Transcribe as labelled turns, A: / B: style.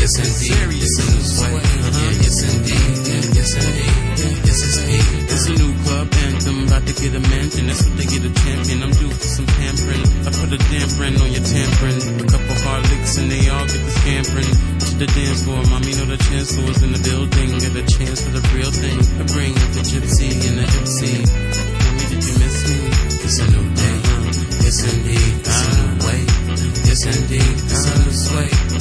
A: yes indeed, it's a new sway. Yeah, yes indeed, yeah, yes indeed, yes it's me.
B: It's a new club anthem, about to get a mention. That's what they get a champion. I'm due for some pampering. I put a dampening on your tampering. A couple hard licks and they all get the scampering. To the dance floor, mommy know the chancellor's in the building. Get a chance for the real thing. I bring up the gypsy and the gypsy. Mommy, did you miss me?
A: It's a new day, yes indeed, it's a new way. Yes indeed, it's a new sway.